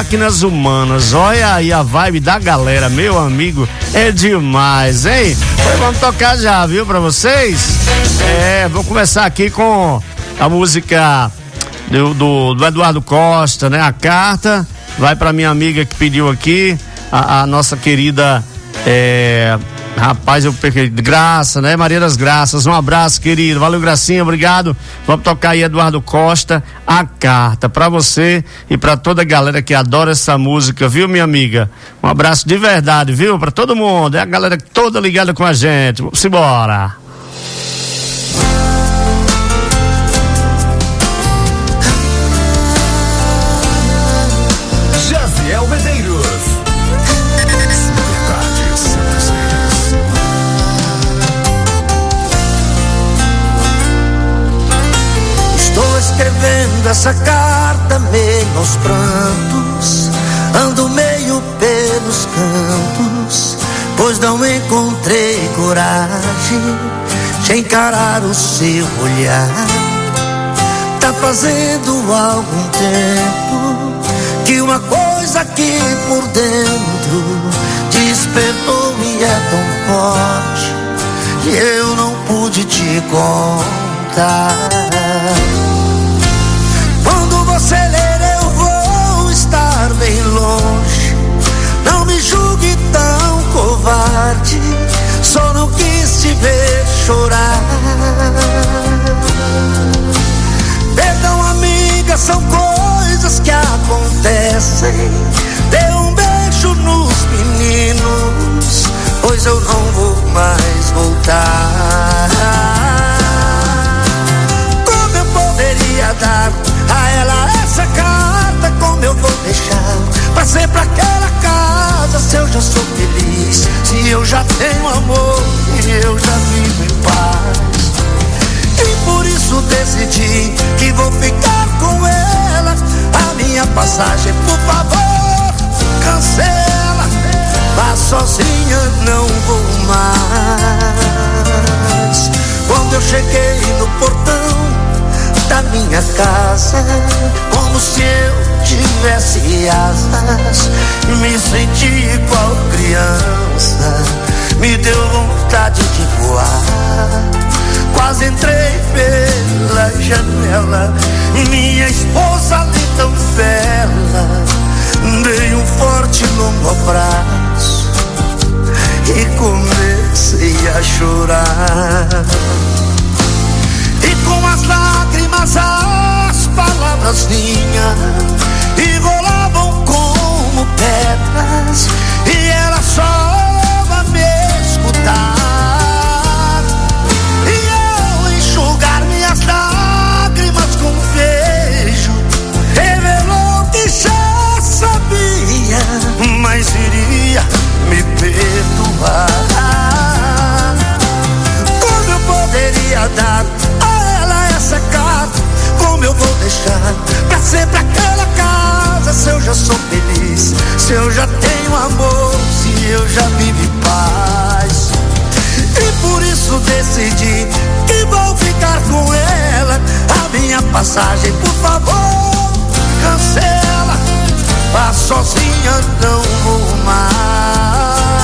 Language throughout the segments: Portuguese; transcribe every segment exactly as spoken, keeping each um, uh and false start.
Máquinas Humanas. Olha aí a vibe da galera, meu amigo, é demais, hein? Então, vamos tocar já, viu, pra vocês? É, vou começar aqui com a música do, do, do Eduardo Costa, né? A Carta, vai pra minha amiga que pediu aqui, a, a nossa querida, é... Rapaz, eu peguei Graça, né? Maria das Graças, um abraço, querido. Valeu, Gracinha, obrigado. Vamos tocar aí Eduardo Costa, A Carta, pra você e pra toda a galera que adora essa música, viu, minha amiga? Um abraço de verdade, viu? Pra todo mundo, é a galera toda ligada com a gente. Vamos embora. Jaziel Medeiros. Escrevendo essa carta meio aos prantos, ando meio pelos cantos, pois não encontrei coragem de encarar o seu olhar. Tá fazendo algum tempo que uma coisa aqui por dentro despertou e é tão forte que eu não pude te contar. Quando você ler eu vou estar bem longe, não me julgue tão covarde, só não quis te ver chorar. Perdão, amiga, são coisas que acontecem, dê um beijo nos meninos, pois eu não vou mais voltar. Como eu poderia dar a ela essa carta, como eu vou deixar pra sempre aquela casa, se eu já sou feliz, se eu já tenho amor e eu já vivo em paz. E por isso decidi que vou ficar com ela, a minha passagem por favor cancela, vá sozinha, não vou mais. Quando eu cheguei no portão da minha casa, como se eu tivesse asas, me senti igual criança, me deu vontade de voar. Quase entrei pela janela, minha esposa ali tão bela, dei um forte longo abraço e comecei a chorar. E com as lágrimas as palavras vinham e rolavam como pedras, e ela só a me escutar, e eu enxugar minhas lágrimas com beijo, revelou que já sabia, mas iria me perdoar. Como eu poderia dar essa carta, como eu vou deixar pra sempre aquela casa, se eu já sou feliz, se eu já tenho amor, se eu já vivo em paz. E por isso decidi que vou ficar com ela, a minha passagem por favor cancela, vá sozinha, não vou mais.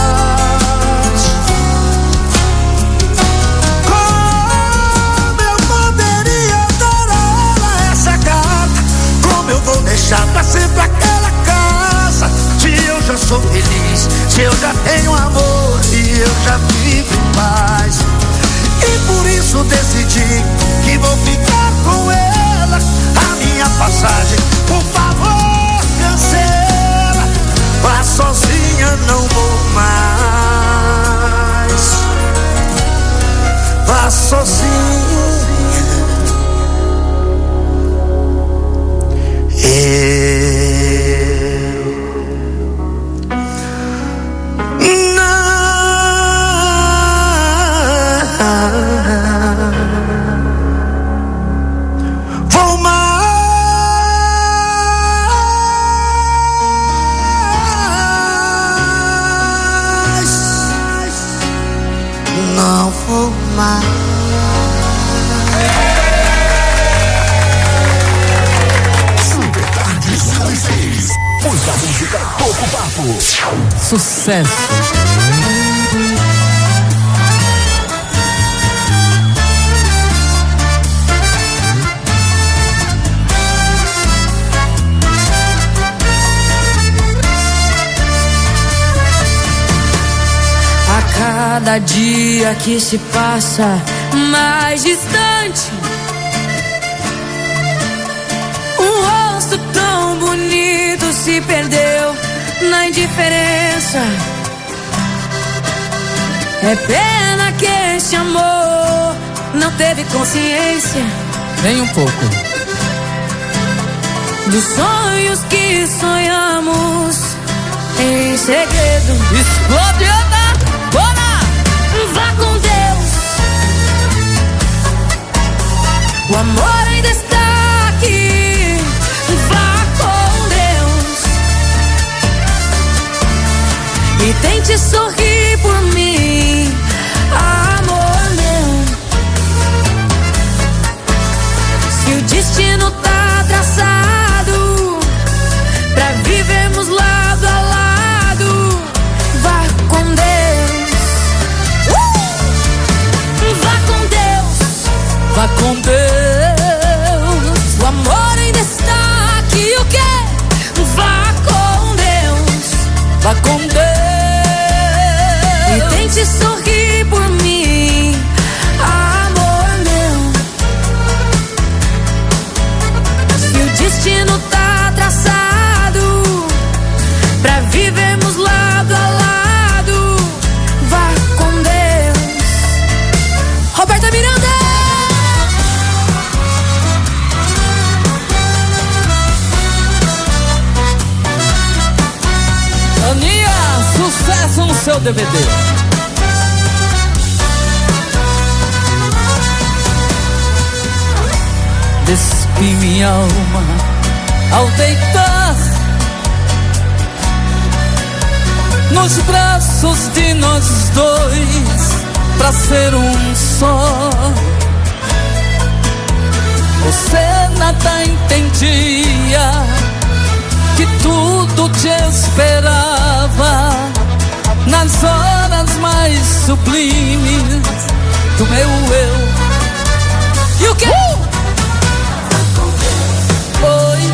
Vou deixar pra sempre aquela casa, se eu já sou feliz, se eu já tenho amor e eu já vivo em paz. E por isso decidi que vou ficar com ela, a minha passagem por favor cancela, vá sozinha, não vou mais. Vá sozinha, vou mais, não vou mais. Super Tarde, música, pouco papo. Sucesso. A cada dia que se passa mais distante, um rosto tão bonito se perdeu na indiferença. É pena que esse amor não teve consciência Nem um pouco. dos sonhos que sonhamos em segredo. Explode, Ana! Bora! Vá com Deus, o amor ainda está aqui. Vá com Deus e tente sorrir por mim, amor meu. Se o destino tá traçado pra vivermos lado a lado, vá com Deus. Vá com Deus, Vá com Deus. o amor ainda está aqui. O quê? Vá com Deus Vá com Deus. e tente sorrir por mim, amor meu. Se o destino tá traçado pra vivermos lado a lado, vá com Deus. Roberta Miranda. Aninha, sucesso no seu D V D. Despi minha alma ao deitar nos braços de nós dois, pra ser um só. Você nada entendia, que tudo te esperava nas horas mais sublimes do meu eu. E o que? Oi,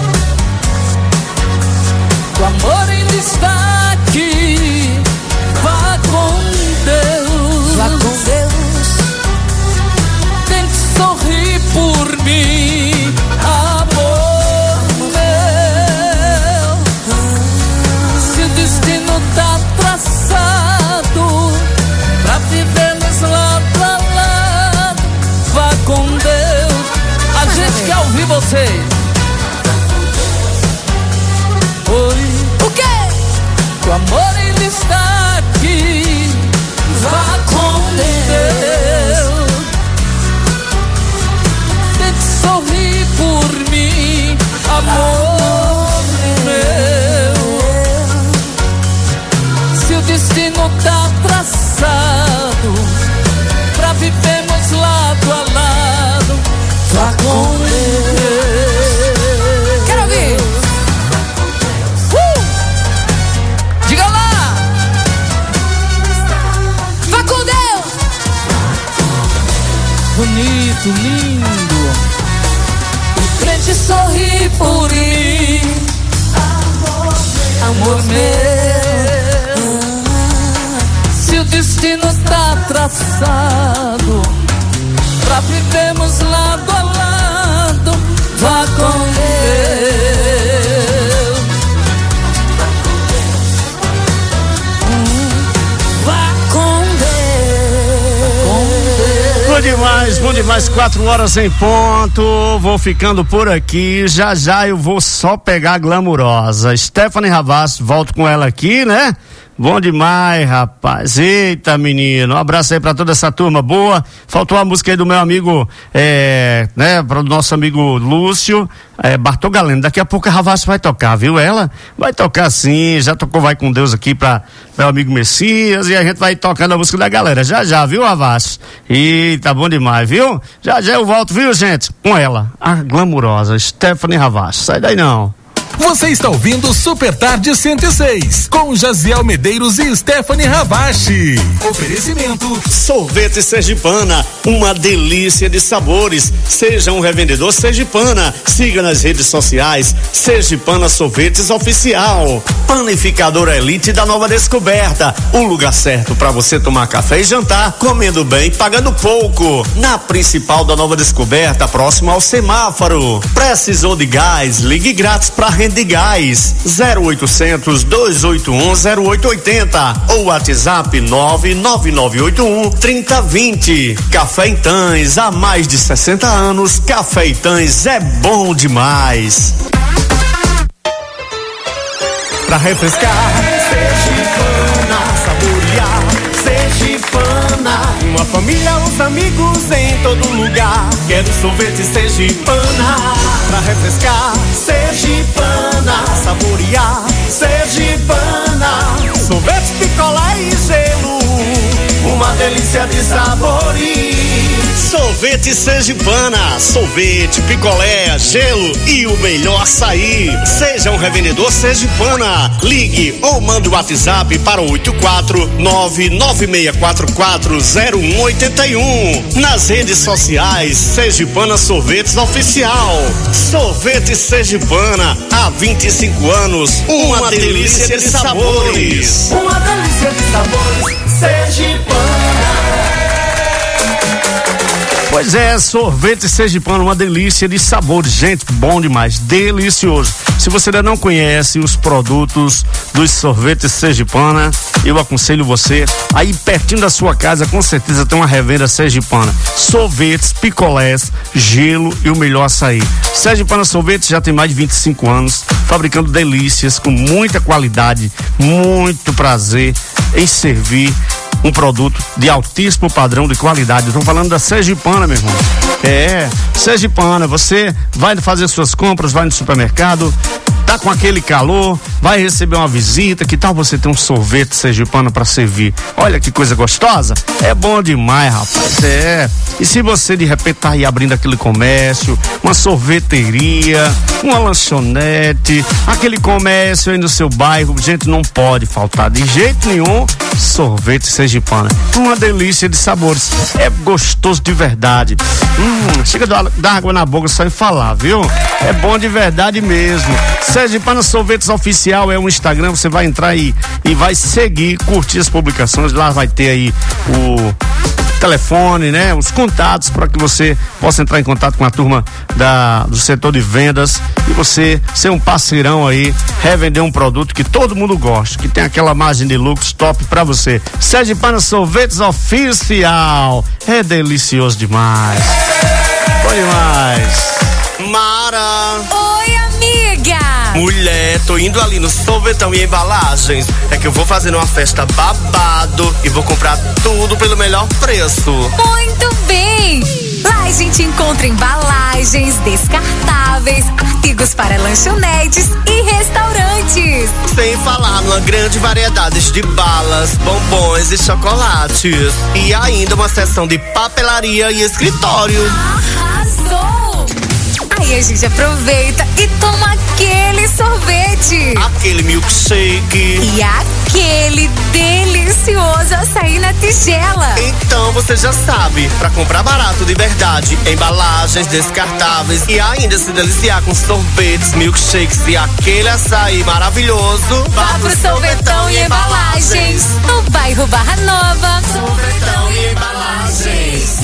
o amor ainda está aqui. Vá com Deus, Vá com Deus, tente sorrir por mim, amor meu. Se o destino tá traçado pra vivermos lado a lado, vá com Deus. A gente quer ouvir vocês. Oi, o quê? o amor ainda está aqui. Vá com Deus, tente sorrir por mim, amor meu. Se o destino tá traçado pra vivermos lado a lado, vá com Deus. Quero ouvir. Uh! Diga lá! Vá com Deus. Bonito, lindo, e tente sorrir por mim, amor meu. Se o destino tá traçado pra vivermos lado a lado, vá com Deus. Hum, Vá com Deus. com Deus. Bom demais, bom demais, quatro horas em ponto, vou ficando por aqui, já já eu vou só pegar a glamurosa Stephanie Havas, volto com ela aqui, né? Bom demais, rapaz. Eita, menino. Um abraço aí pra toda essa turma boa. Faltou a música aí do meu amigo, é, né, pro nosso amigo Lúcio, é, Bartol Galeno. Daqui a pouco a Havas vai tocar, viu? Ela vai tocar sim, já tocou Vai com Deus aqui pra meu amigo Messias e a gente vai tocando a música da galera. Já já, viu, Havas? Eita, bom demais, viu? Já já eu volto, viu, gente? Com ela, a glamurosa Stephanie Havas. Sai daí não. Você está ouvindo Super Tarde cento e seis, com Jaziel Medeiros e Stephanie Ravache. Oferecimento Sorvete Sergipana, uma delícia de sabores. Seja um revendedor Sergipana. Siga nas redes sociais Sergipana Sorvetes Oficial. Panificadora Elite da Nova Descoberta, o lugar certo para você tomar café e jantar, comendo bem, pagando pouco. Na principal da Nova Descoberta, próximo ao semáforo. Precisou de gás? Ligue grátis para Rende Gás, zero oitocentos, dois oito um, zero oito oito zero ou WhatsApp nove nove nove oito um, três zero dois zero. Café Itãs, há mais de sessenta anos, Café Itãs é bom demais. Pra refrescar, Sergipana, saborear, Sergipana. Uma família, os amigos em todo lugar. Quero sorvete Sergipana. Pra refrescar, Sergipana, saborear, Sergipana. Sorvete, picolé e gelo, uma delícia de sabores. Sorvete Sergipana, sorvete, picolé, gelo e o melhor açaí. Seja um revendedor Sergipana. Ligue ou mande o WhatsApp para o oito quatro nove nove seis quatro quatro zero um oito um. Nas redes sociais Sergipana Sorvetes Oficial. Sorvete Sergipana, há vinte e cinco anos, uma, uma delícia, delícia de, de sabores. sabores. Uma delícia de sabores, Sergipana. Pois é, sorvete Sergipana, uma delícia de sabores, gente, bom demais, delicioso. Se você ainda não conhece os produtos dos sorvetes Sergipana, eu aconselho você, aí pertinho da sua casa, com certeza tem uma revenda Sergipana. Sorvetes, picolés, gelo e o melhor açaí. Sergipana Sorvetes já tem mais de vinte e cinco anos, fabricando delícias com muita qualidade, muito prazer em servir um produto de altíssimo padrão de qualidade. Estou falando da Sergipana, meu irmão. É, Sergipana, você vai fazer suas compras, vai no supermercado, tá com aquele calor, vai receber uma visita, que tal você ter um sorvete Sergipana para servir? Olha que coisa gostosa, é bom demais, rapaz, é. E se você de repente tá aí abrindo aquele comércio, uma sorveteria, uma lanchonete, aquele comércio aí no seu bairro, gente, não pode faltar de jeito nenhum sorvete Sergipana, uma delícia de sabores, é gostoso de verdade. Hum, chega a dar água na boca só em falar, viu? É bom de verdade mesmo. Sergipana Sorvetes Oficial é um Instagram, você vai entrar aí e vai seguir, curtir as publicações, lá vai ter aí o telefone, né? Os contatos para que você possa entrar em contato com a turma da, do setor de vendas e você ser um parceirão aí, revender um produto que todo mundo gosta, que tem aquela margem de lucro top para você. Sergipana Sorvetes Oficial, é delicioso demais, bom demais. Mara. Oi, amiga. Mulher, tô indo ali no Sorvetão e Embalagens. É que eu vou fazer uma festa babado e vou comprar tudo pelo melhor preço. Muito bem. Lá a gente encontra embalagens, descartáveis, artigos para lanchonetes e restaurantes. Sem falar numa grande variedade de balas, bombons e chocolates. E ainda uma seção de papelaria e escritório. Arrasou! Aí a gente aproveita e toma aquele sorvete. Aquele milkshake. E aquele delicioso açaí na tigela. Então você já sabe, pra comprar barato de verdade, embalagens descartáveis e ainda se deliciar com sorvetes, milkshakes e aquele açaí maravilhoso, vá pro Sorvetão e Embalagens, no bairro Barra Nova. Sorvetão e Embalagens.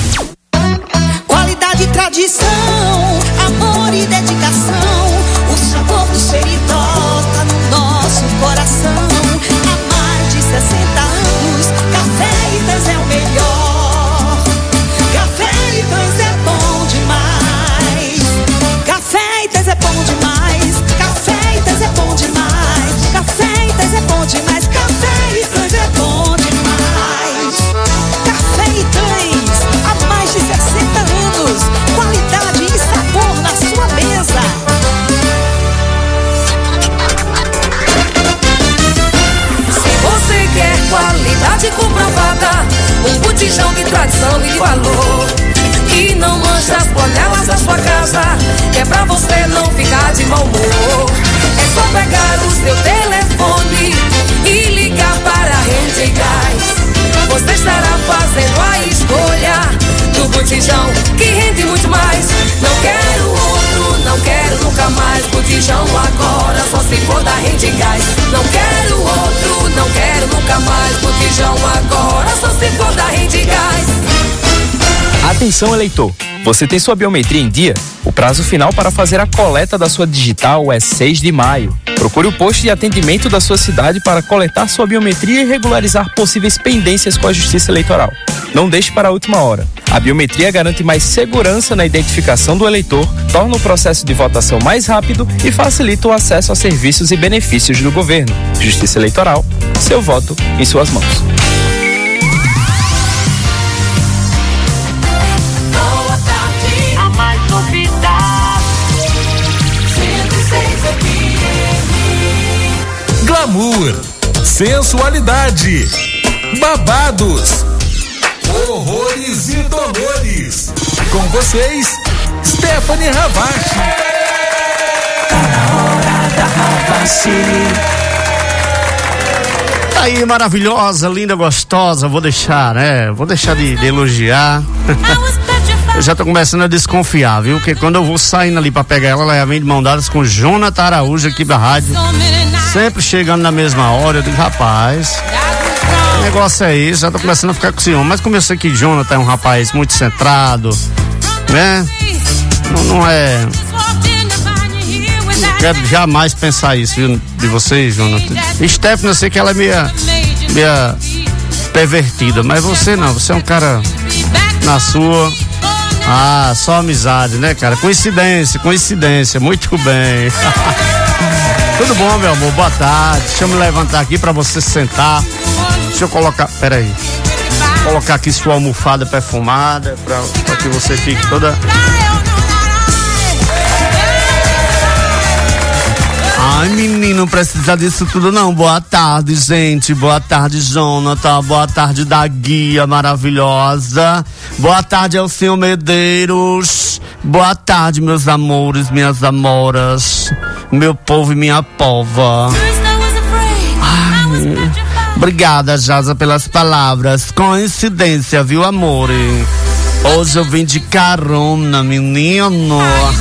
Qualidade e tradição, amor e dedicação, o sabor do Seridó tá no nosso coração. Há mais de sessenta anos, Café Itãs é o melhor. Café Itãs é bom demais. Café Itãs é bom demais. Café Itãs é bom demais. Café Itãs é bom demais. Café Itãs é bom demais. Café Itãs, há mais de sessenta anos, qualidade e sabor na sua mesa. Se você quer qualidade comprovada, um botijão de tradição e de valor, que não manche as panelas da sua casa, que é pra você não ficar de mau humor. É só pegar o seu telefone e ligar para a Rede Gás. Você estará fazendo a escolha do botijão que rende muito mais. Não quero outro, não quero nunca mais. Botijão agora só se for da Rede Gás. Não quero outro, não quero nunca mais. Botijão agora só se for da Rede Gás. Atenção, eleitor! Você tem sua biometria em dia? O prazo final para fazer a coleta da sua digital é seis de maio. Procure o posto de atendimento da sua cidade para coletar sua biometria e regularizar possíveis pendências com a Justiça Eleitoral. Não deixe para a última hora. A biometria garante mais segurança na identificação do eleitor, torna o processo de votação mais rápido e facilita o acesso a serviços e benefícios do governo. Justiça Eleitoral, seu voto em suas mãos. Glamour, sensualidade, babados, horrores e dolores. Com vocês, Stephanie Ravache. Tá na hora da Ravache. Tá aí, maravilhosa, linda, gostosa. Vou deixar, né? Vou deixar de, de elogiar. Eu já tô começando a desconfiar, viu? Porque quando eu vou saindo ali pra pegar ela, ela já vem de mão dadas com Jonathan Araújo aqui da rádio. Sempre chegando na mesma hora. Eu digo, rapaz, que negócio é esse? Já tô começando a ficar com ciúme. Mas como eu sei que Jonathan é um rapaz muito centrado, né? Não, não é... Não quero jamais pensar isso, viu? De vocês, Jonathan. Stephanie, eu sei que ela é meia... meia pervertida, mas você não. Você é um cara na sua... Ah, só amizade, né, cara? Coincidência, coincidência, muito bem. Tudo bom, meu amor? Boa tarde. Deixa eu me levantar aqui pra você sentar. Deixa eu colocar, peraí. Colocar aqui sua almofada perfumada pra, pra que você fique toda... Ai, menino, não precisa disso tudo não. Boa tarde, gente. Boa tarde, Jonathan. Boa tarde, da guia maravilhosa. Boa tarde ao senhor Medeiros. Boa tarde, meus amores, minhas amoras. Meu povo e minha pova. Ai, obrigada, Jaza, pelas palavras. Coincidência, viu, amor? Hoje eu vim de carona, menino.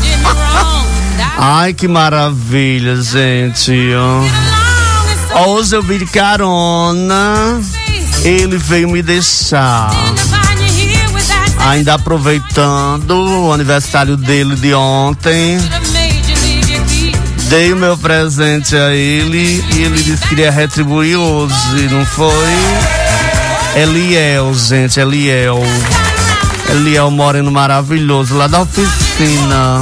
Ai, que maravilha, gente. Hoje eu vim de carona. Ele veio me deixar. Ainda aproveitando o aniversário dele de ontem, dei o meu presente a ele e ele disse que iria retribuir hoje, não foi? Eliel, gente, Eliel. Eliel Moreno maravilhoso, lá da oficina.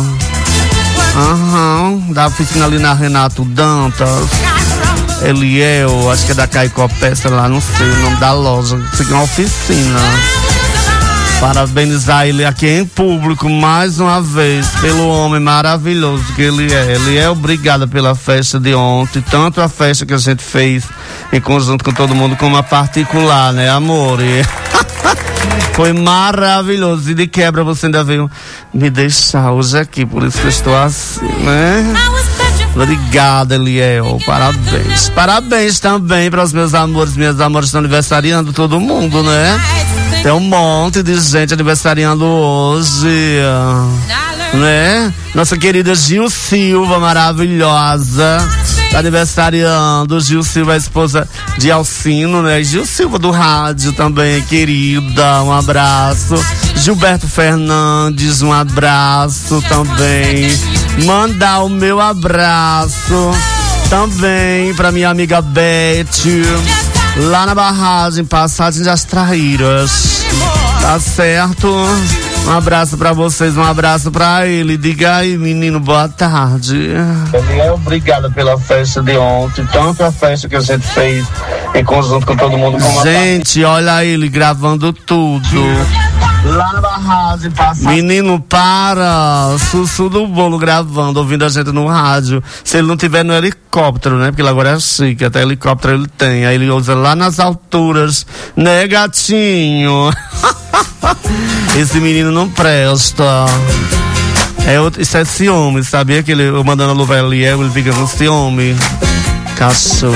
Aham, uhum, da oficina ali na Renato Dantas. Eliel, acho que é da Caicó Peça lá, não sei o nome da loja. Isso aqui é uma oficina. Parabenizar ele aqui em público mais uma vez pelo homem maravilhoso que ele é. Ele é obrigado pela festa de ontem, tanto a festa que a gente fez em conjunto com todo mundo, como a particular, né, amor? E... foi maravilhoso. E de quebra você ainda veio me deixar hoje aqui, por isso que eu estou assim, né? Obrigada, Eliel. Parabéns. Parabéns também para os meus amores, minhas amores estão aniversariando, todo mundo, né? Tem um monte de gente aniversariando hoje, né? Nossa querida Gil Silva, maravilhosa, tá aniversariando. Gil Silva, a esposa de Alcino, né? Gil Silva do rádio também, querida, um abraço. Gilberto Fernandes, um abraço também. Mandar o meu abraço também pra minha amiga Beth, lá na barragem, Passagem das Traíras. Tá certo? Um abraço pra vocês, um abraço pra ele. Diga aí, menino, boa tarde. Daniel, obrigada pela festa de ontem, tanto a festa que a gente fez em conjunto com todo mundo. Como gente, a... olha ele gravando tudo. Lá na barragem, passa. Menino, para! Sussu do bolo gravando, ouvindo a gente no rádio. Se ele não tiver no helicóptero, né? Porque ele agora é chique, até helicóptero ele tem. Aí ele usa lá nas alturas, né, gatinho? esse menino não presta. É outro, isso é ciúme, sabia que ele, eu mandando a luva ali, ele fica com ciúme. Cachorro.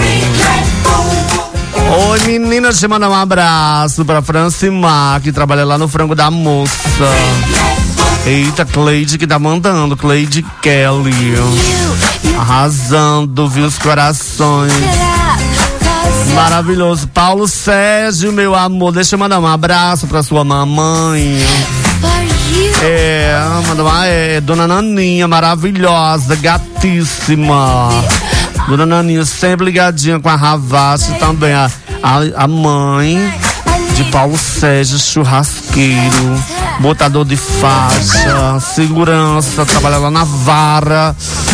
Oi, menina, deixa eu mandar um abraço pra Francimar, que trabalha lá no Frango da Moça. Eita, Cleide que tá mandando, Cleide Kelly. Arrasando, viu os corações. Maravilhoso. Paulo Sérgio, meu amor, deixa eu mandar um abraço pra sua mamãe. É, manda uma, é, Dona Naninha, maravilhosa, gatíssima. Dona Naninha sempre ligadinha com a Ravache também, a, a, a mãe de Paulo Sérgio, churrasqueiro, botador de faixa, segurança, trabalha lá na vara.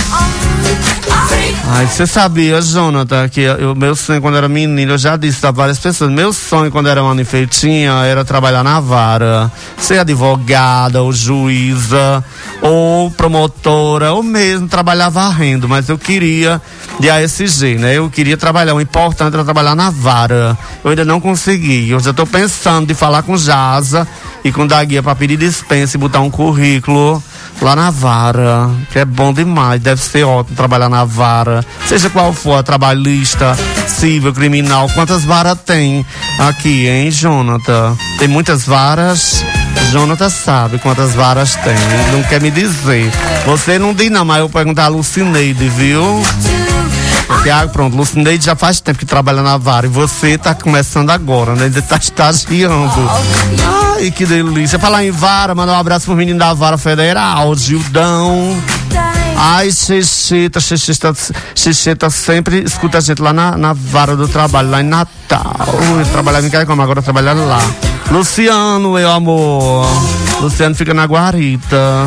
Ai, você sabia, Jonathan, que o meu sonho quando era menino, eu já disse a várias pessoas, meu sonho quando era uma enfeitinha era trabalhar na vara, ser advogada ou juíza ou promotora ou mesmo trabalhar varrendo, mas eu queria de A S G, né? Eu queria trabalhar, o importante era trabalhar na vara. Eu ainda não consegui, eu já estou pensando de falar com Jaza e com Daguia para pedir dispensa e botar um currículo lá na vara, que é bom demais, deve ser ótimo trabalhar na vara, seja qual for, a trabalhista, civil, criminal. Quantas varas tem aqui, hein, Jonathan? Tem muitas varas? Jonathan sabe quantas varas tem, não quer me dizer. Você não diz não, mas eu vou perguntar a Lucineide, viu? Porque, ah, pronto, Lucineide já faz tempo que trabalha na vara e você tá começando agora, né? Ainda tá estagiando. Ai, que delícia. Falar em vara, mandar um abraço pro menino da Vara Federal, Gildão. Ai, Xexeta, Xexeta, Xexeta sempre escuta a gente lá na, na Vara do Trabalho, lá em Natal. Eu trabalhava em Caicó, agora trabalhar lá. Luciano, meu amor. Luciano fica na Guarita.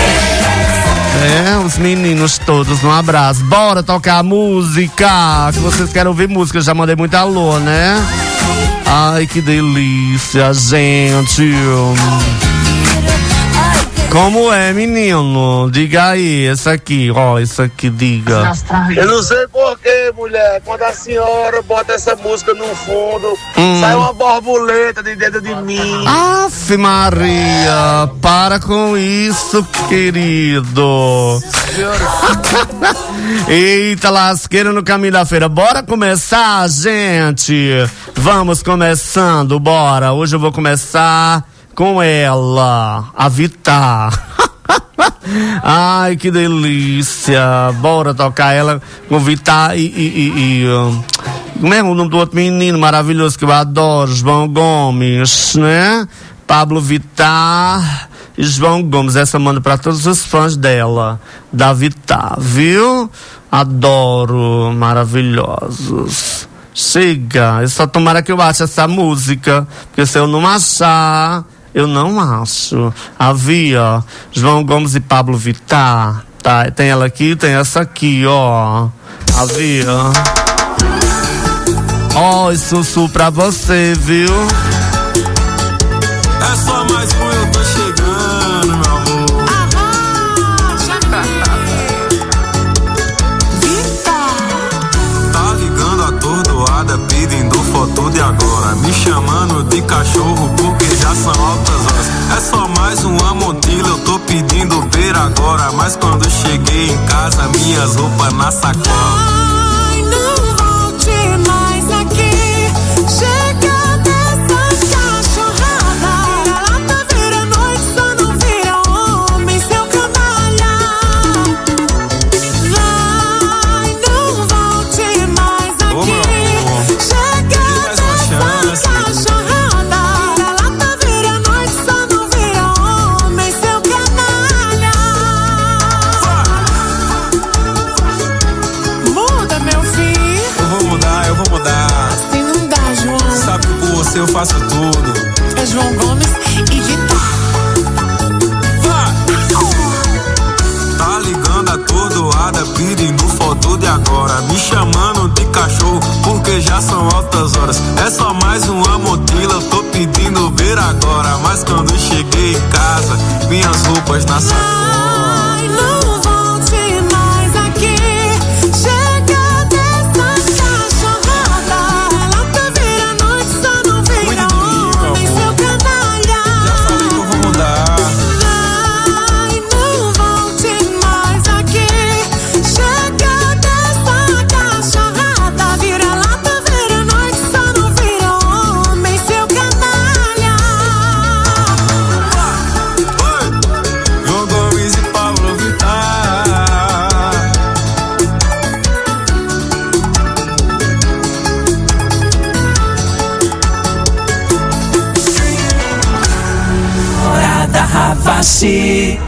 É, os meninos todos, um abraço. Bora tocar música, que vocês querem ouvir música, eu já mandei muito alô, né? Ai, que delícia, gente. Como é, menino? Diga aí, essa aqui, ó, isso aqui, diga. Eu não sei porquê, mulher, quando a senhora bota essa música no fundo, hum. sai uma borboleta de dentro de mim. Aff, Maria, para com isso, querido. Eita, lasqueira no caminho da feira. Bora começar, gente? Vamos começando, bora. Hoje eu vou começar com ela, a Vitar. Ai, que delícia. Bora tocar ela com Vitar e, e, e, e um, como é o nome do outro menino maravilhoso que eu adoro? João Gomes, né? Pablo Vitar e João Gomes. Essa manda pra todos os fãs dela, da Vitar, viu? Adoro, maravilhosos. Chega, eu só tomara que eu ache essa música, porque se eu não achar, eu não acho. Havia João Gomes e Pablo Vitar, tá? Tem ela aqui, tem essa aqui, ó. Havia. Ó, oh, sussurro pra você, viu? É só mais um, eu tô chegando, meu amor. Tá ligando atordoada, pedindo foto de agora, me chamando de cachorro porque já são altas horas. É só mais uma montila, eu tô pedindo ver agora, mas quando cheguei em casa, minhas roupas na sacola. Ai, não volte mais aqui, chega dessa cachorrada. Ela tá vira noite, só não vira homem, seu canalha. Vai, não volte mais aqui, oh, chega dessa cachorrada. Ela tá vira noite, só não vira homem, seu canalha. Muda, meu filho. Eu vou mudar, eu vou mudar. Assim não dá, João. Sabe que por você eu faço tudo. É João Gomes e Vitar. Tá ligando atordoada, pedindo foto de agora, me chamando de cachorro porque já são altas horas. É só mais uma montila, eu tô pedindo ver agora, mas quando cheguei em casa, minhas roupas na sacola. Ai, não volte mais aqui, chega dessa cachorrada. Ela tá vira noite, só não vira Cuide de mim, meu homem, amor. seu canalha. Já falei que eu vou Ravache.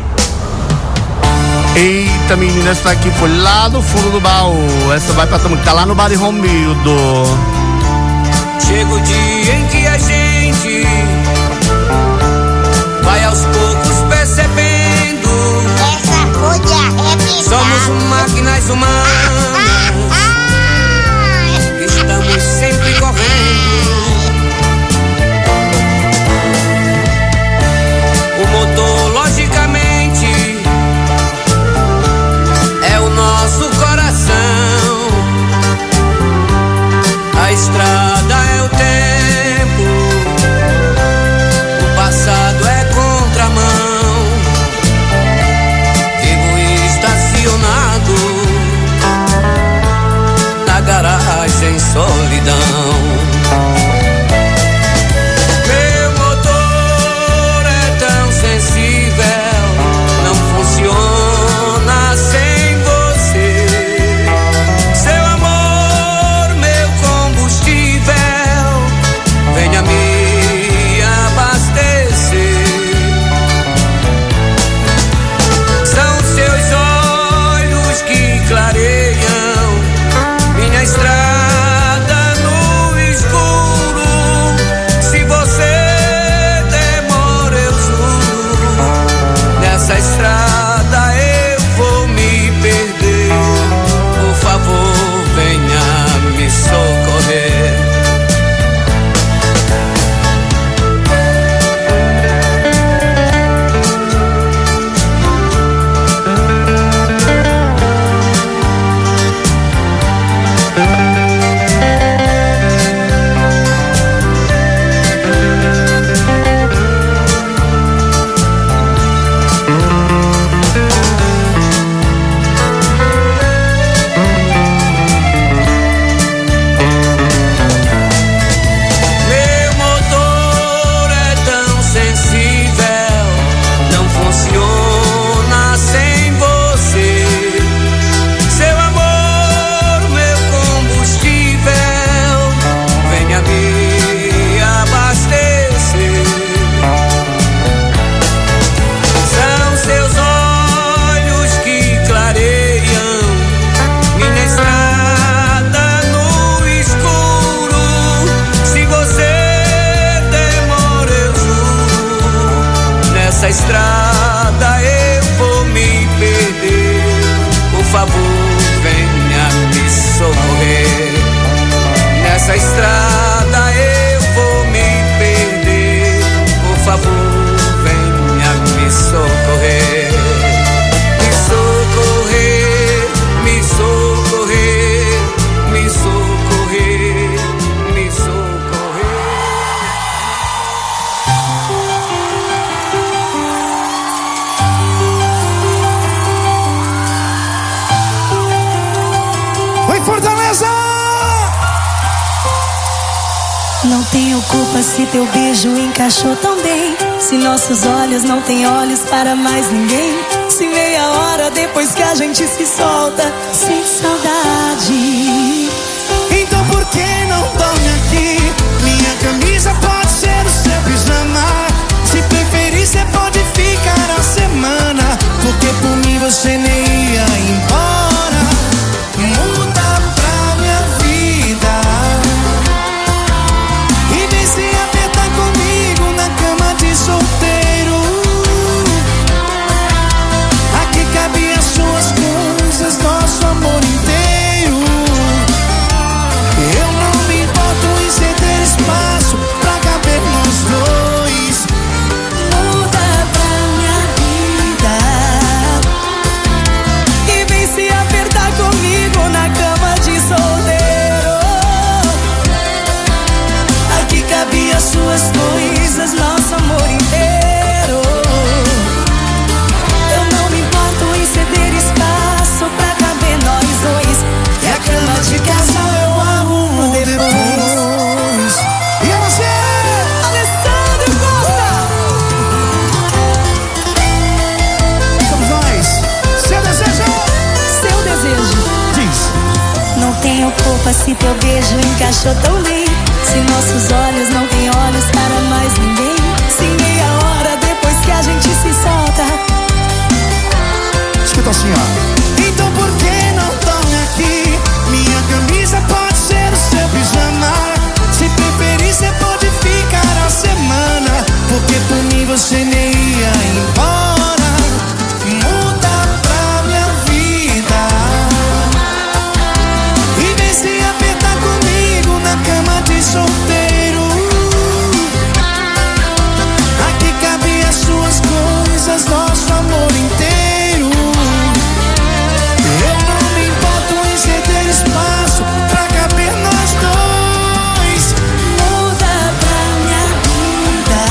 Eita, menina, essa daqui foi lá do fundo do baú. Essa vai pra tá lá no bar de Romildo. Chega o dia em que a gente vai aos poucos percebendo. Essa foi de arrebentar. Somos máquinas humanas. Estamos sempre correndo. O motor, logicamente, é o nosso coração. A estrada é o tempo, o passado é contramão. Vivo estacionado na garagem em solidão. Meu motor é tão sensível, não funciona sem você. Seu amor, meu combustível, venha me abastecer. São seus olhos que clareiam minha estrada no escuro. Se você demora, eu juro, nessa estrada eu vou me perder. Por favor, venha me socorrer. Meu motor é tão sensível, não funciona sem você. Seu amor, meu combustível, venha me abastecer. São seus olhos que clareiam minha estrada no escuro. Se você demora, eu juro, nessa estrada eu vou me perder. Por favor, venha me socorrer. Nessa estrada eu vou me perder. Por favor, venha me socorrer. Me socorrer, me socorrer, me socorrer, me socorrer. Oi, Fortaleza! Não tenho culpa se teu beijo encaixou tão bem. Se nossos olhos não têm olhos para mais ninguém. Se meia hora depois que a gente se solta, sem saudade. Então por que não dorme aqui? Minha camisa pode ser o seu pijama. Se preferir, você pode ficar a semana. Porque por mim você nem ia embora. Muda pra minha vida e vem se apertar comigo na cama de solteiro. Aqui cabe as suas coisas, nosso amor inteiro. Eu não me importo em ceder espaço pra caber nós dois. Muda pra minha vida e vem se apertar comigo na cama de solteiro. Aqui cabe as suas coisas, nosso amor inteiro. Eu não me importo em ceder espaço pra caber nós dois. E a cama de casal eu arrumo depois. E a você? Alessandro Costa! Somos nós. Seu desejo. Seu desejo. Diz. Não tenho culpa se teu beijo encaixou tão bem. Se nossos olhos não têm olhos para mais ninguém. Se meia hora depois que a gente se solta, Então assim, ó. Então por que não dorme aqui? Minha camisa pode ser o seu pijama. Se preferir, você pode ficar a semana, porque por mim você nem ia embora. Muda pra minha vida e vem se apertar comigo na cama de solteiro. Aqui cabe as suas coisas, nosso amor inteiro. Eu não me importo em ceder espaço pra caber nós dois. Muda pra minha vida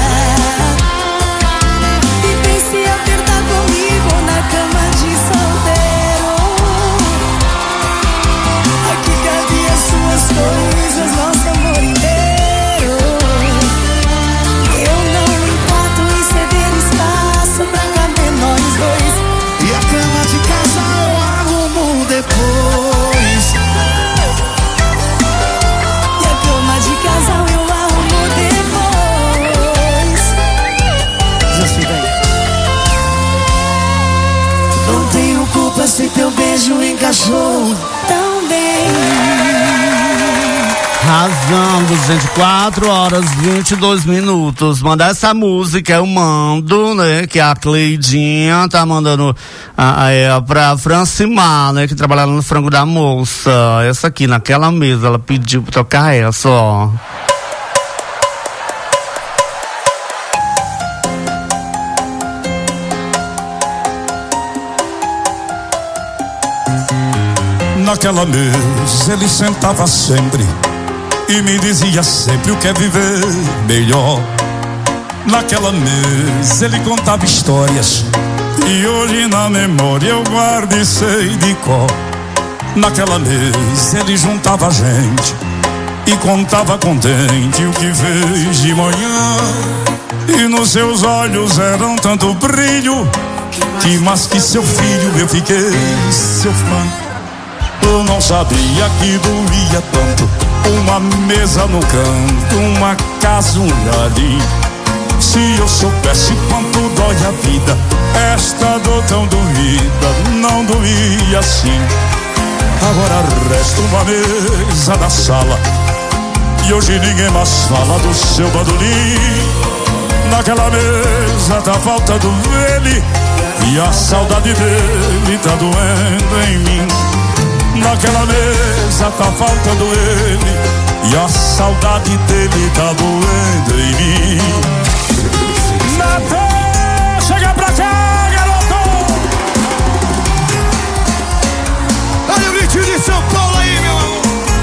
e vem se apertar comigo na cama de solteiro. Aqui cabe as suas coisas, nosso amor inteiro. Eu não me importo em ceder espaço pra caber nós dois. E a cama de casa eu arrumo depois. E a cama de casal eu arrumo depois. Diz assim, vem. Não tenho culpa se teu beijo encaixou tão bem. Arrasando, gente, quatro horas e vinte e dois minutos. Mandar essa música, eu mando, né? Que a Cleidinha tá mandando a, a, é, pra Francimar, né? Que trabalha no Frango da Moça. Essa aqui, naquela mesa, ela pediu pra tocar essa, ó. Naquela mesa ele sentava sempre e me dizia sempre o que é viver melhor. Naquela mesa ele contava histórias e hoje na memória eu guardo e sei de cor. Naquela mesa ele juntava a gente e contava contente o que fez de manhã. E nos seus olhos eram tanto brilho que mais que seu filho eu fiquei seu fã. Eu não sabia que doía tanto uma mesa no canto, uma casa, um jardim. Se eu soubesse quanto dói a vida, esta dor tão doída não doía assim. Agora resta uma mesa na sala e hoje ninguém mais fala do seu bandolim. Naquela mesa tá faltando ele e a saudade dele tá doendo em mim. Naquela mesa tá faltando ele e a saudade dele tá doendo em mim. Natal, chega pra cá, garoto! Olha o gritinho de São Paulo aí, meu amor!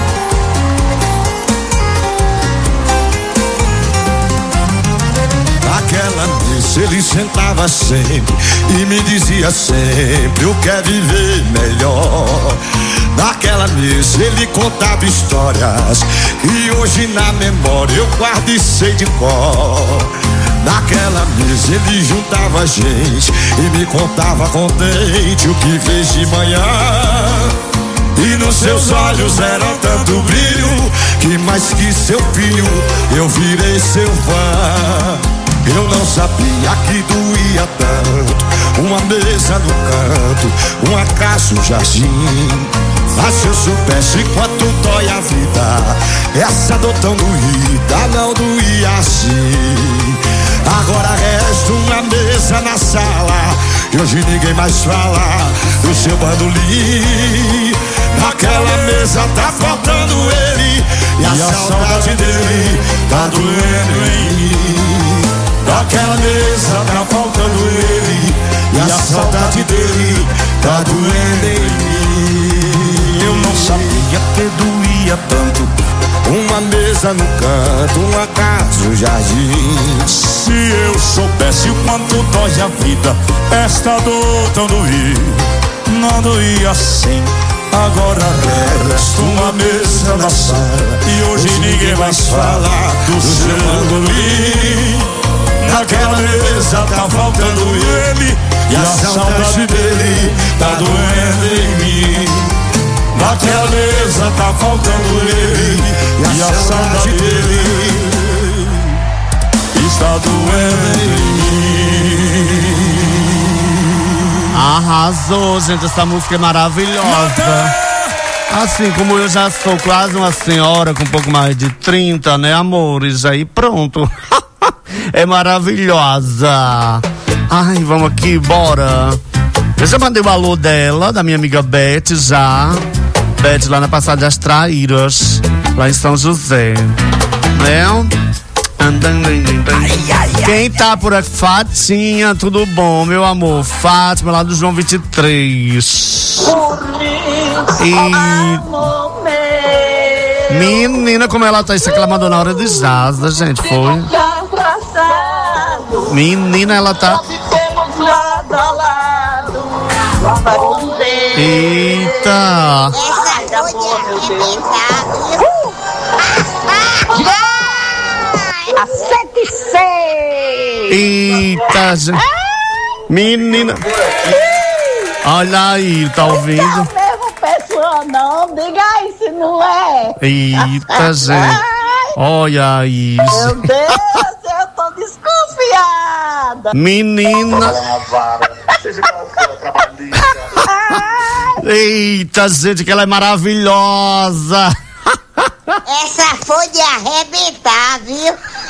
Naquela mesa ele sentava sempre e me dizia sempre o que é viver melhor. Naquela mesa ele contava histórias e hoje na memória eu guardo e sei de cor. Naquela mesa ele juntava a gente e me contava contente o que fez de manhã. E nos seus olhos era tanto brilho que mais que seu filho eu virei seu fã. Eu não sabia que doía tanto uma mesa no canto, uma casa, um jardim. Mas se eu soubesse quanto dói a vida, essa dor tão doída não doía assim. Agora resta uma mesa na sala e hoje ninguém mais fala do seu bandolim. Naquela mesa tá faltando ele e a, e a saudade dele tá doendo em mim. Naquela mesa tá faltando ele e a saudade dele tá doendo em mim. Eu não sabia que doía tanto uma mesa no canto, uma casa, um jardim. Se eu soubesse o quanto dói a vida, esta dor tão doía não doía assim. Agora resta uma mesa na sala e hoje ninguém mais fala do seu bandolim. Naquela mesa tá faltando ele e a saudade dele tá doendo em mim. Naquela mesa tá faltando ele e a saudade dele está doendo em mim. Arrasou, gente, essa música é maravilhosa. Assim como eu já sou quase uma senhora com um pouco mais de trinta, né, amores? Aí pronto. É maravilhosa. Ai, vamos aqui, bora. Eu já mandei o alô dela, da minha amiga Beth, já. Beth lá na Passagem das Traíras, lá em São José. Né? Quem tá por aqui? Fatinha, tudo bom, meu amor? Fátima, lá do João vinte e três. E... menina, como ela tá? Isso aqui ela mandou na hora de jaza, gente, foi. Menina, ela tá... Eita. A sete e seis. Eita, gente. Menina. Olha aí, tá ouvindo? Não é a mesma pessoa, não. Diga aí se não é. Eita, gente. Olha isso. Meu Deus, eu tô desconfiada. Menina. Eita, gente, que ela é maravilhosa. Essa foi de arrebentar, viu?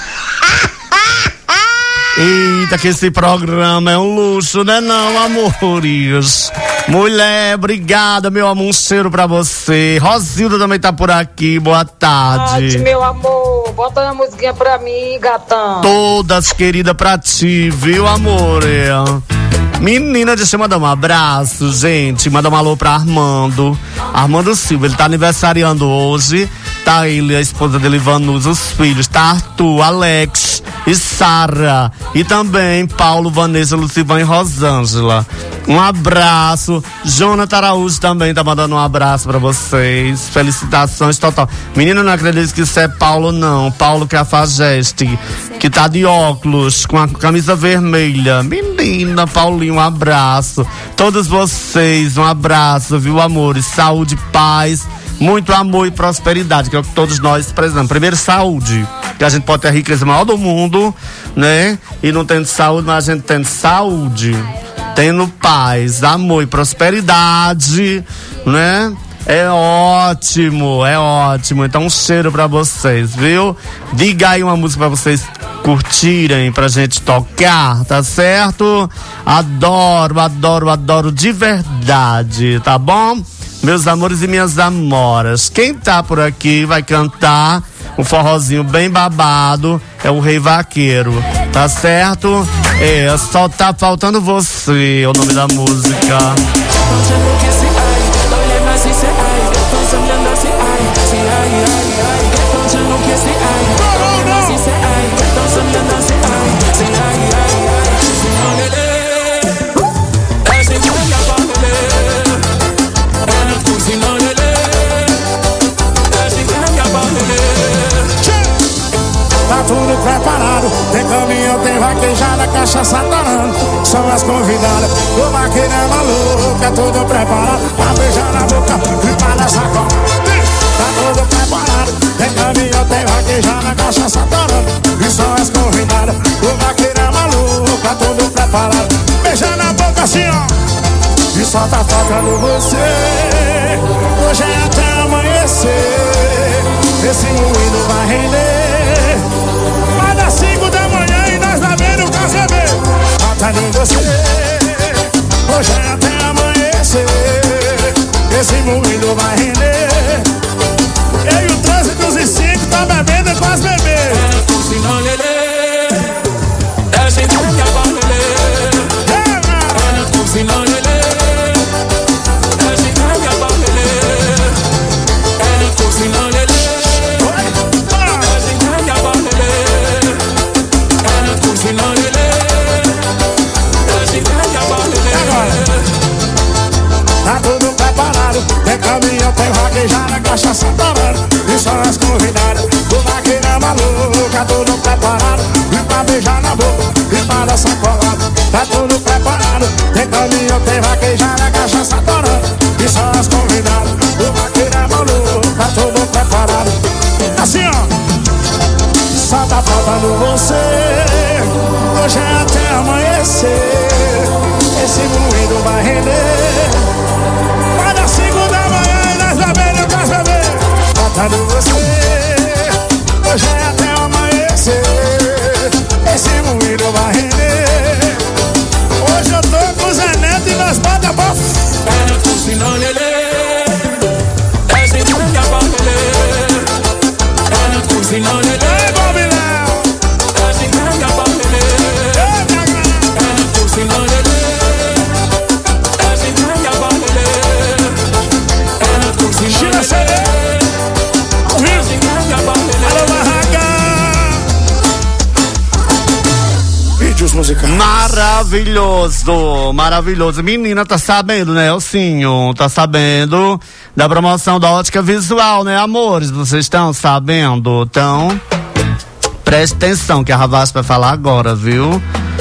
Eita, que esse programa é um luxo, né não, amores? Mulher, obrigada, meu amor, um cheiro pra você. Rosilda também tá por aqui, boa tarde. Ai, meu amor, bota uma musiquinha pra mim, gatão. Todas, querida, pra ti, viu, amor? Menina, deixa eu mandar um abraço, gente. Mandar um alô pra Armando. Armando Silva, ele tá aniversariando hoje. Tá ele, a esposa dele, Vanusa, os filhos. Tá Arthur, Alex e Sara. E também Paulo, Vanessa, Lucivã e Rosângela. Um abraço. Jonathan Araújo também tá mandando um abraço pra vocês. Felicitações total. Menina, não acredito que isso é Paulo, não. Paulo que é a Fageste, que tá de óculos, com a camisa vermelha. Menina, Paulinho, um abraço. Todos vocês, um abraço, viu, amores? Saúde, paz, muito amor e prosperidade, que é o que todos nós precisamos. Primeiro, saúde, que a gente pode ter a riqueza maior do mundo, né? E não tendo saúde, mas a gente tendo saúde, tendo paz, amor e prosperidade, né? É ótimo, é ótimo. Então um cheiro pra vocês, viu? Diga aí uma música pra vocês curtirem, pra gente tocar, tá certo? Adoro, adoro, adoro de verdade, tá bom? Meus amores e minhas amoras, quem tá por aqui vai cantar um forrozinho bem babado, é o Rei Vaqueiro, tá certo? É, só tá faltando você, é o nome da música. Tá tudo preparado, tem caminhão, tem vaquejada, cachaça torando. São as convidadas, o vaqueiro é maluco, é tudo preparado pra beijar na boca e pra dar sacola. Tá tudo preparado, tem caminhão, tem vaquejada, cachaça torando. E são as convidadas, o vaqueiro é maluco, é tudo preparado. Beijar na boca assim, ó. E só tá faltando você. Hoje é até amanhecer. Esse moído vai render. Vai dar cinco da manhã e nós lá vendo o casamento. Faltando você. Hoje é até amanhecer. Esse moído vai render. Eu e o trânsito dos e cinco tá bebendo e faz beber. Senão lelê, deixa em tudo que a bola lelê. Senão lelê. Tá tudo preparado, tem caminhão, tem vaquejada, cachaça torando. E só as convidadas, o vaqueiro é maluco. Tá tudo preparado, e pra beijar na boca, e pra dar sacolada. Tá tudo preparado, tem caminhão, tem vaquejada, cachaça torando. E só as convidadas, o vaqueiro é maluco. Tá tudo preparado, assim ó. Só tá faltando você. Hoje é até amanhecer. esse moído vai render. Vai dar cinco da manhã e nós bebendo pra saber. Botando você, hoje é até o amanhecer. Esse moído vai render. Hoje eu tô com o Zé Neto e nós bota bof. Para tu se não lelê. Esse moído vai render. Para tu se não lelê. Maravilhoso, maravilhoso. Menina, tá sabendo, né, Elcinho? Tá sabendo da promoção da Ótica Visual, né, amores? Vocês estão sabendo? Então, preste atenção que a Ravaz vai falar agora, viu?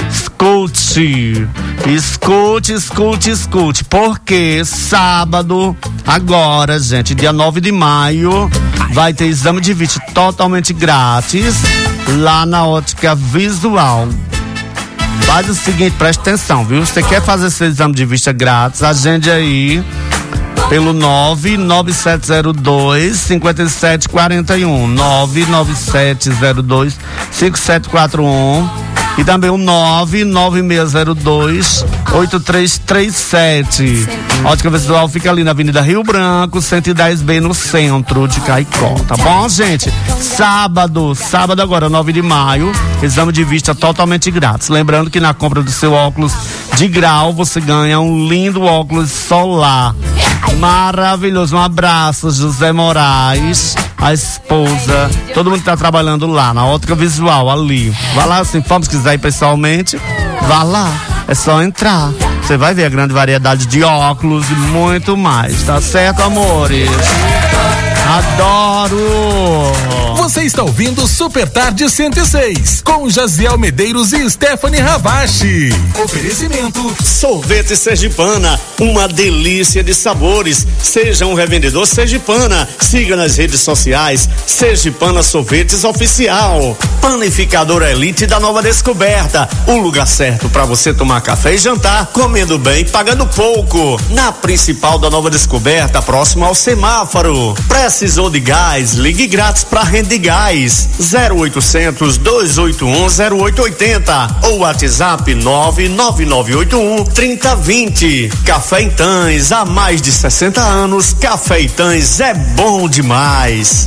Escute, escute, escute, escute. Porque sábado, agora, gente, dia nove de maio, vai ter exame de vista totalmente grátis lá na Ótica Visual. Faz o seguinte, preste atenção, viu? Você quer fazer seu exame de vista grátis? Agende aí pelo nove nove sete zero dois, cinco sete quatro um, nove nove sete zero dois, cinco sete quatro um e também o nove nove seis zero dois, oito três três sete. Ótica Visual fica ali na Avenida Rio Branco, cento e dez B, no centro de Caicó, tá bom, gente? Sábado, sábado agora, nove de maio, exame de vista totalmente grátis. Lembrando que na compra do seu óculos de grau, você ganha um lindo óculos solar. Maravilhoso. Um abraço, José Moraes, a esposa, todo mundo que tá trabalhando lá na Ótica Visual, ali. Vai lá, se informa, se quiser ir pessoalmente, vá lá, é só entrar. Você vai ver a grande variedade de óculos e muito mais, tá certo, amores? Adoro! Você está ouvindo Super Tarde cento e seis, com Jaziel Medeiros e Stephanie Ravache. Oferecimento Sorvete Sergipana, uma delícia de sabores. Seja um revendedor Sergipana. Siga nas redes sociais Sergipana Sorvetes Oficial. Panificadora Elite da Nova Descoberta, o lugar certo para você tomar café e jantar, comendo bem e pagando pouco. Na principal da Nova Descoberta, próximo ao semáforo. Precisou de gás? Ligue grátis para Rende Gás, zero oitocentos, dois oito um, zero oito oito zero ou WhatsApp nove nove nove oito um, três zero dois zero. Café Itãs, há mais de sessenta anos, Café Itãs é bom demais.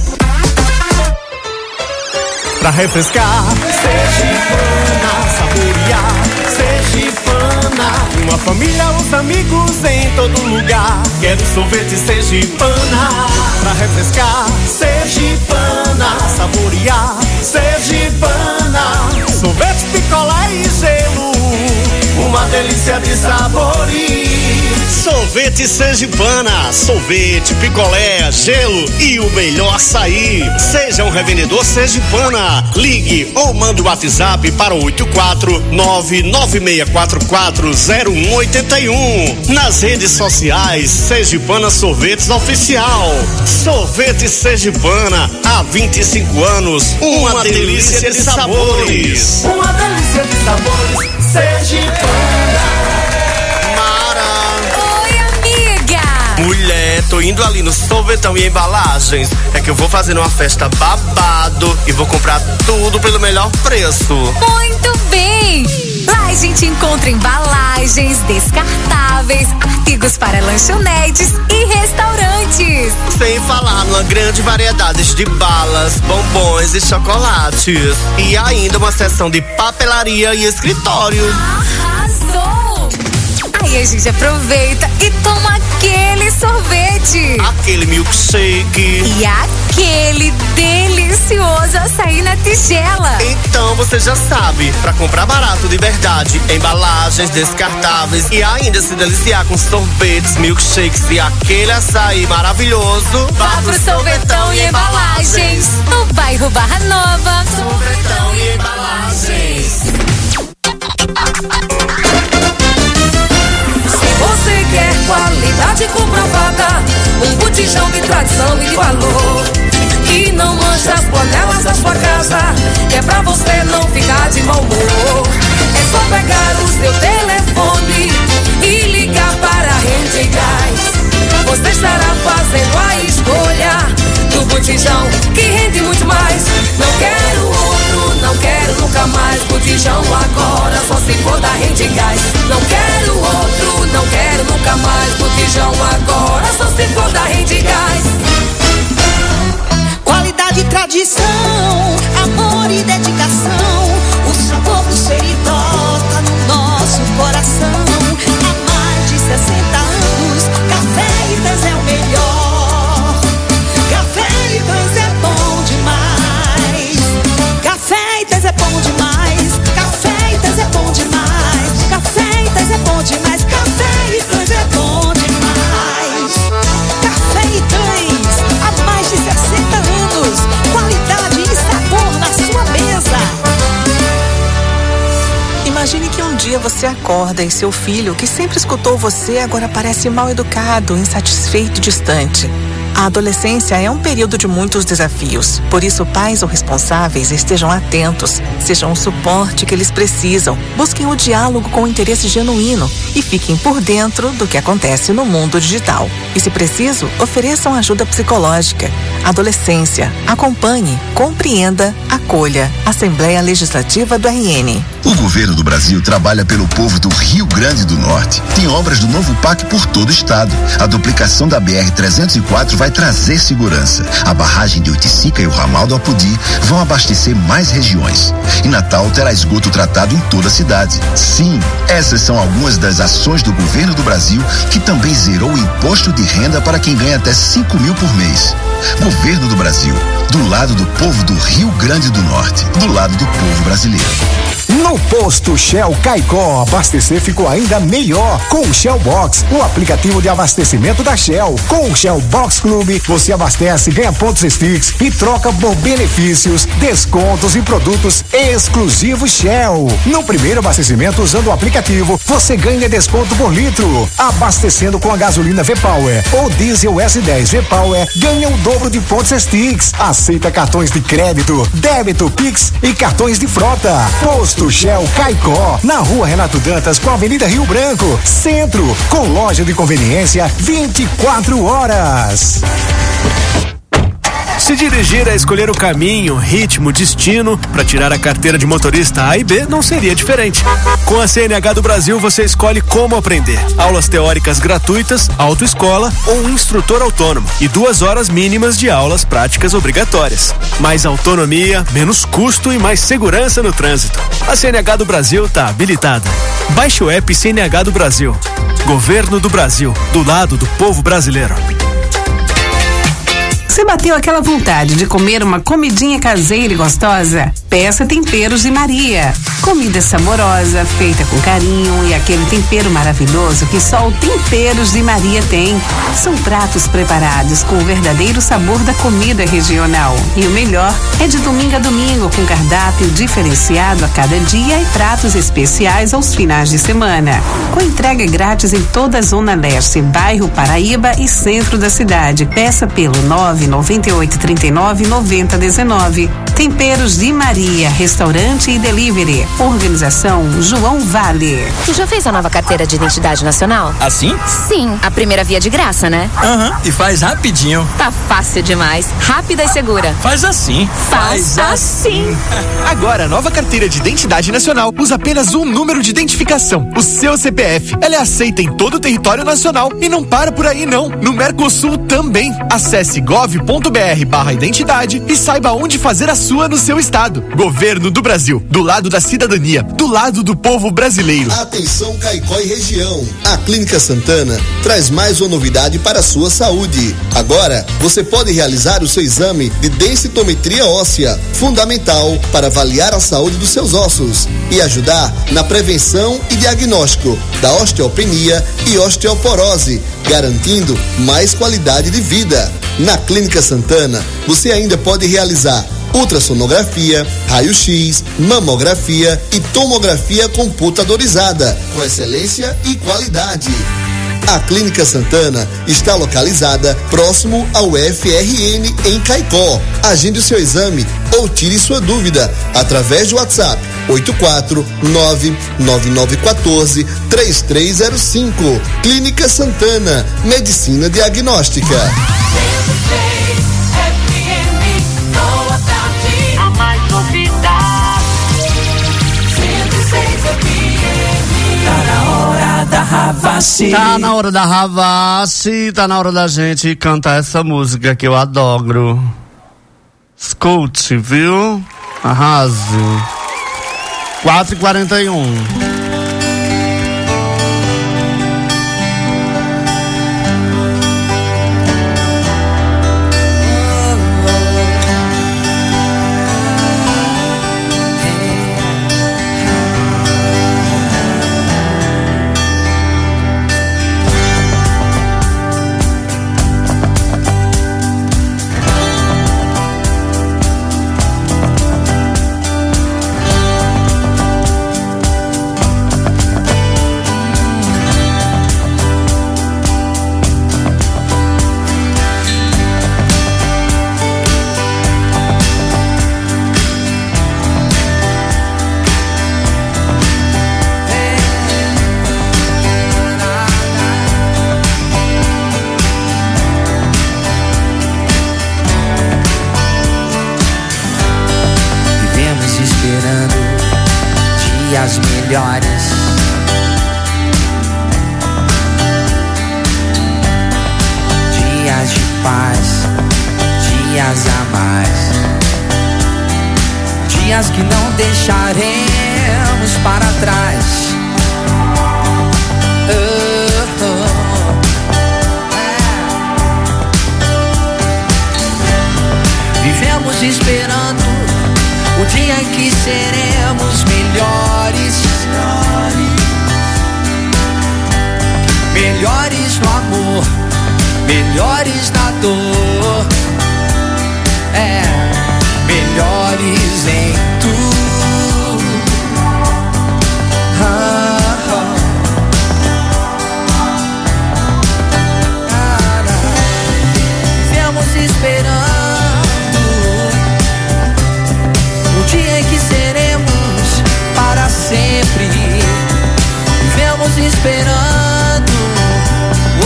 Pra refrescar, Sergipana, saborear, Sergipana. Uma família, os amigos em todo lugar. Quero sorvete Sergipana. Pra refrescar, Sergipana, saborear, Sergipana. Sorvete, picolé e gelo, uma delícia de sabores. Sorvete Sergipana, sorvete, picolé, gelo e o melhor açaí. Seja um revendedor Sergipana. Ligue ou mande o WhatsApp para o oito quatro nove nove seis quatro quatro zero um oito um. Nas redes sociais Sergipana Sorvetes Oficial. Sorvete Sergipana, há vinte e cinco anos, uma, uma delícia, delícia de, de sabores. sabores. Uma delícia de sabores, Sergipana. Mulher, tô indo ali no Sorvetão e Embalagens. É que eu vou fazer uma festa babado e vou comprar tudo pelo melhor preço. Muito bem! Lá a gente encontra embalagens, descartáveis, artigos para lanchonetes e restaurantes. Sem falar numa grande variedade de balas, bombons e chocolates. E ainda uma seção de papelaria e escritório. Arrasou! Aí a gente aproveita e toma aquele sorvete. Aquele milkshake. E aquele delicioso açaí na tigela. Então você já sabe, pra comprar barato de verdade, embalagens descartáveis e ainda se deliciar com sorvetes, milkshakes e aquele açaí maravilhoso, vá pro Sorvetão e Embalagens, no bairro Barra Nova. Sorvetão e Embalagens. Você quer qualidade comprovada, um botijão de tradição e de valor, que não mancha as panelas da sua casa, que é pra você não ficar de mau humor. É só pegar o seu telefone botijão que rende muito mais. Não quero outro, não quero nunca mais. Botijão agora só se for da Rede Gás. Não quero outro, não quero nunca mais. Botijão agora só se for da Rede Gás. Qualidade e tradição, amor e dedicação. O sabor do Seridó tá no nosso coração. Há mais de sessenta anos, Café Itanhs é o melhor. Café Itanhs é bom demais. Café Itanhs é bom demais. Café Itanhs é bom demais. Café Itanhs é bom demais. Café Itanhs é bom demais. Café Itanhs, há mais de sessenta anos. Qualidade e sabor na sua mesa. Imagine que um dia você acorda e seu filho, que sempre escutou você, agora parece mal educado, insatisfeito e distante. A adolescência é um período de muitos desafios. Por isso, pais ou responsáveis estejam atentos, sejam o suporte que eles precisam, busquem o diálogo com interesse genuíno e fiquem por dentro do que acontece no mundo digital. E, se preciso, ofereçam ajuda psicológica. Adolescência. Acompanhe, compreenda, acolha. Assembleia Legislativa do R N. O governo do Brasil trabalha pelo povo do Rio Grande do Norte. Tem obras do novo P A C por todo o estado. A duplicação da B R trezentos e quatro vai trazer segurança. A barragem de Oiticica e o ramal do Apodi vão abastecer mais regiões. E Natal terá esgoto tratado em toda a cidade. Sim, essas são algumas das ações do governo do Brasil, que também zerou o imposto de renda para quem ganha até cinco mil por mês. Governo do Brasil, do lado do povo do Rio Grande do Norte, do lado do povo brasileiro. No posto Shell Caicó, abastecer ficou ainda melhor com o Shell Box, o aplicativo de abastecimento da Shell. Com o Shell Box Clube, você abastece, ganha pontos Stix e troca por benefícios, descontos e produtos exclusivos Shell. No primeiro abastecimento usando o aplicativo, você ganha desconto por litro. Abastecendo com a gasolina V-Power ou diesel S dez V-Power, ganha o dobro de pontos Stix. Aceita cartões de crédito, débito, Pix e cartões de frota. Posto Shell Caicó, na rua Renato Dantas com a Avenida Rio Branco, Centro, com loja de conveniência vinte e quatro horas. Se dirigir é escolher o caminho, ritmo, destino para tirar a carteira de motorista A e B não seria diferente. Com a C N H do Brasil você escolhe como aprender. Aulas teóricas gratuitas, autoescola ou um instrutor autônomo e duas horas mínimas de aulas práticas obrigatórias. Mais autonomia, menos custo e mais segurança no trânsito. A C N H do Brasil está habilitada. Baixe o app C N H do Brasil. Governo do Brasil, do lado do povo brasileiro. Você bateu aquela vontade de comer uma comidinha caseira e gostosa? Peça Temperos de Maria. Comida saborosa, feita com carinho e aquele tempero maravilhoso que só o Temperos de Maria tem. São pratos preparados com o verdadeiro sabor da comida regional. E o melhor é de domingo a domingo, com cardápio diferenciado a cada dia e pratos especiais aos finais de semana. Com entrega grátis em toda a Zona Leste, bairro Paraíba e centro da cidade. Peça pelo nove nove oito três nove nove zero um nove. Temperos de Maria, restaurante e delivery. Organização João Vale. Tu já fez a nova carteira de identidade nacional? Assim? Sim, a primeira via de graça, né? Aham, uhum, e faz rapidinho. Tá fácil demais, rápida e segura. Faz assim. Faz, faz assim. Agora, a nova carteira de identidade nacional usa apenas um número de identificação, o seu C P F. Ela é aceita em todo o território nacional e não para por aí não. No Mercosul também. Acesse gov ponto br barra identidade e saiba onde fazer a sua no seu estado. Governo do Brasil, do lado da cidadania, do lado do povo brasileiro. Atenção Caicó e região. A Clínica Santana traz mais uma novidade para a sua saúde. Agora, você pode realizar o seu exame de densitometria óssea, fundamental para avaliar a saúde dos seus ossos e ajudar na prevenção e diagnóstico da osteopenia e osteoporose, garantindo mais qualidade de vida. Na Clínica Santana, você ainda pode realizar ultrassonografia, raio-x, mamografia e tomografia computadorizada, com excelência e qualidade. A Clínica Santana está localizada próximo ao F R N em Caicó. Agende o seu exame ou tire sua dúvida através do WhatsApp oito quatro nove nove nove um quatro três três zero cinco. Clínica Santana, Medicina Diagnóstica. Havassi. Tá na hora da Havassi, tá na hora da gente cantar essa música que eu adoro. Escute, viu? Arrase. quatro e quarenta e um. Dias melhores, dias de paz, dias a mais, dias que não deixaremos para trás. Oh, oh. É. Vivemos esperando o dia em que seremos melhores, melhores no amor, melhores na dor, é, melhores em tudo. Ah, ah. Ah, vivemos esperando o dia em que seremos para sempre. Vivemos esperando oh.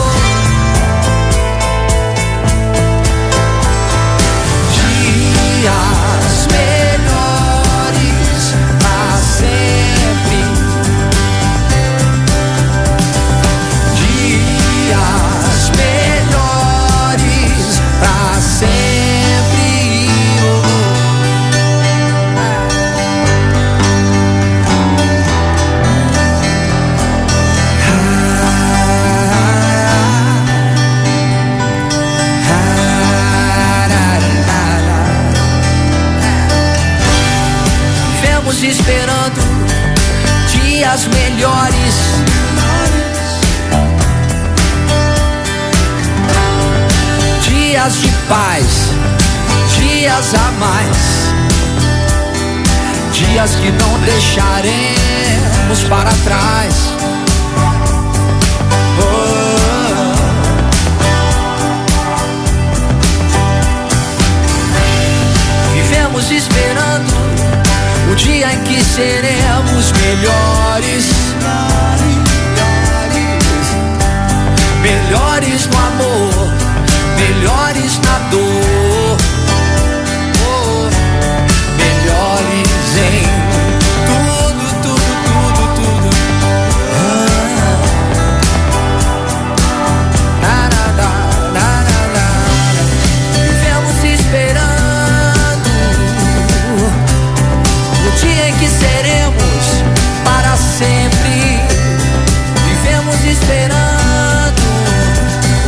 Dias melhores para sempre. Dias melhores para sempre. Esperando dias melhores, dias de paz, dias a mais, dias que não deixaremos para trás. Oh. Vivemos esperando o dia em que seremos melhores, melhores no amor, melhores na dor, oh, melhores em tudo, tudo, tudo, tudo. Ah, na, na, na, na, na. Vivemos esperando o dia em que seremos para sempre. Vivemos esperando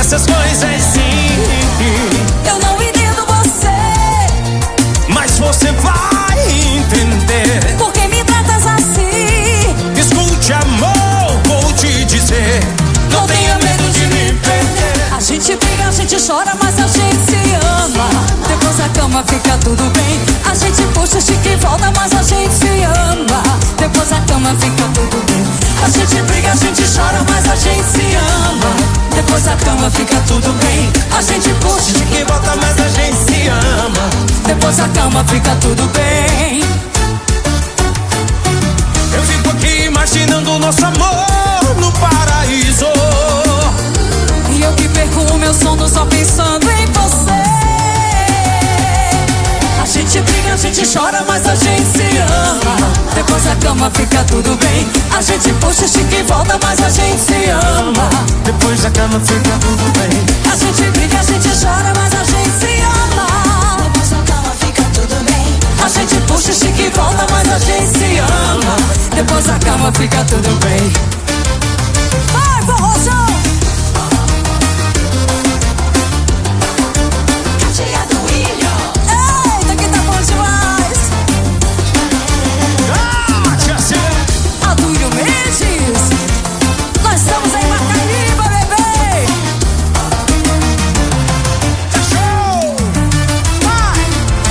essas coisas sim. Eu não entendo você, mas você vai entender. Por que me tratas assim? Escute, amor, vou te dizer. Não tenha medo de me perder. A gente briga, a gente chora, mas a gente se ama. Depois da cama fica tudo bem. A gente puxa, estica e volta, mas a gente se ama. Depois da cama fica tudo bem. A gente briga, a gente chora, mas a gente se ama. Depois da cama fica tudo bem. A gente puxa, estica e volta, mas a gente se ama. Depois da cama fica tudo bem. Eu fico aqui imaginando o nosso amor no paraíso. E eu que perco o meu sono só pensando em você. A gente briga, a gente chora, mas a gente se ama. Depois da cama fica tudo bem. A gente puxa, estica e volta, mas a gente se ama. Depois da cama fica tudo bem. A gente briga, a gente chora, mas a gente se ama. Depois da cama fica tudo bem. A gente puxa, estica e volta, mas a gente se ama. Depois da cama fica tudo bem. Vai, forrozão! Eita, que tá bom demais! Adúlio Mendes, nós estamos em Macaíba, bebê! Tá show! Vai!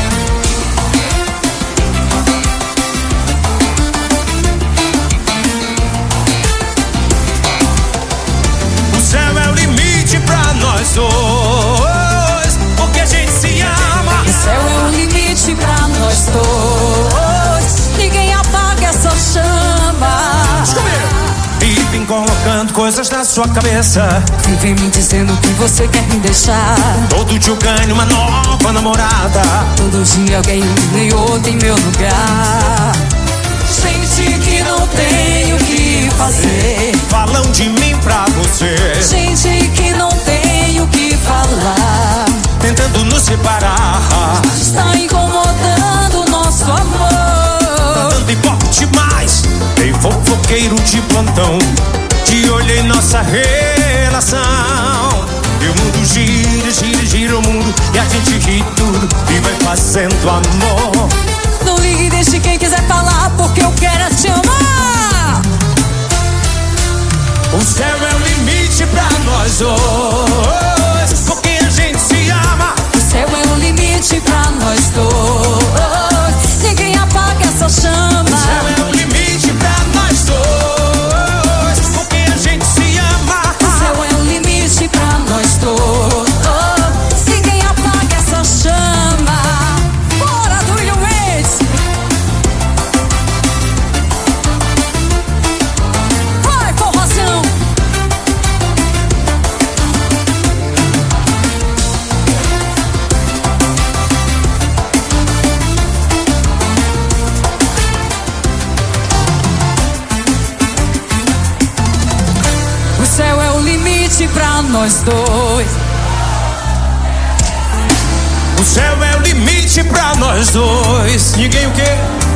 O céu é o limite pra nós dois, porque a gente se ama. O céu é o limite pra nós dois. Ninguém apaga essa chama. E vem colocando coisas na sua cabeça. E vem me dizendo que você quer me deixar. Todo dia eu ganho uma nova namorada. Todo dia alguém me outro em meu lugar. Gente que não tem o que fazer. Falam de mim pra você. Gente que não tem o que falar. Tentando nos separar. Está incomodando o nosso amor. Dando ibope demais. Tem fofoqueiro de plantão. De olho em nossa relação. E o mundo gira, gira, gira o mundo. E a gente ri tudo e vai fazendo amor. Não ligue, deixe quem quiser falar, porque eu quero é te amar. O céu é o limite pra nós dois, porque a gente se ama. O céu é o limite pra nós dois. Ninguém apaga essa chama. O céu é o limite pra nós dois, porque a gente se ama. O céu é o limite pra nós dois. Ninguém apaga essa chama. Bora, Adúlio Mendes. Vai, forrozão. O céu é o limite pra nós dois. O céu é o limite pra nós dois. Ninguém o quê?